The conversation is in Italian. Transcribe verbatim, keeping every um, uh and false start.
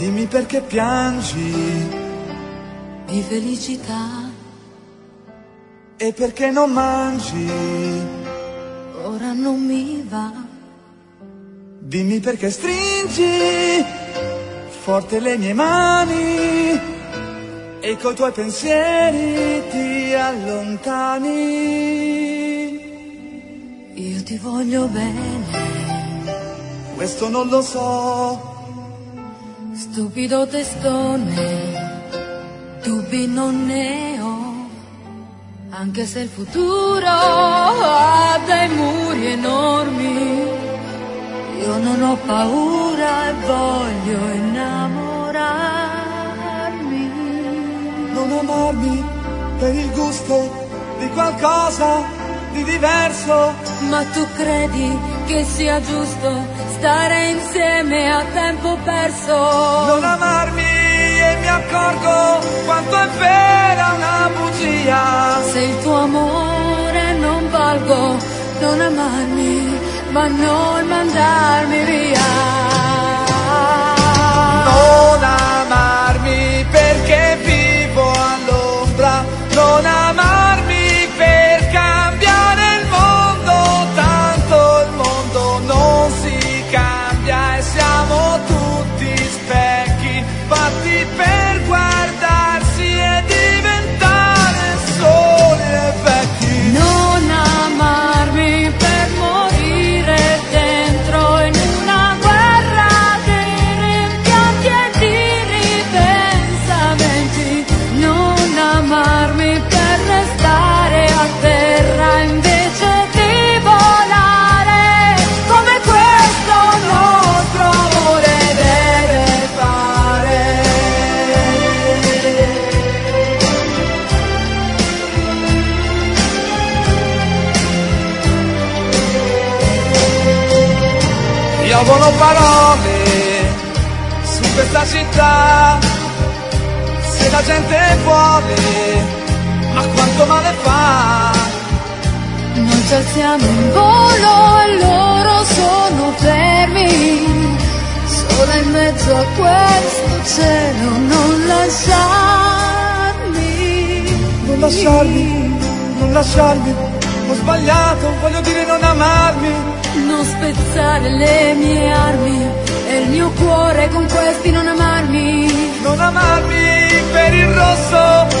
Dimmi perché piangi di felicità. E perché non mangi? Ora non mi va. Dimmi perché stringi forte le mie mani e coi tuoi pensieri ti allontani. Io ti voglio bene, questo non lo so. Stupido testone, dubbi non ne ho, anche se il futuro ha dei muri enormi. Io non ho paura e voglio innamorarmi. Non amarmi per il gusto di qualcosa di diverso. Ma tu credi che sia giusto stare insieme a tempo perso? Non amarmi e mi accorgo quanto è vera una bugia. Se il tuo amore non valgo, non amarmi, ma non mandarmi via. Non amarmi perché vivo all'ombra. Non amarmi per cambiare il mondo. Tanto il mondo non si cambia e siamo tutti specchi fatti per guardarsi e diventare soli e vecchi. Non amarmi per morire dentro in una guerra di rimpianti e di ripensamenti. Non amarmi per restare a terra invece di volare, come questo nostro amore deve fare. Io volo parole su questa città, se la gente vuole, ma quanto male fa. Noi ci alziamo in volo e loro sono fermi, solo in mezzo a questo cielo. Non lasciarmi, Non lasciarmi, non lasciarmi, ho sbagliato, voglio dire non amarmi. non spezzare le mie armi e il mio cuore con questi non amarmi. Non amarmi per il rosso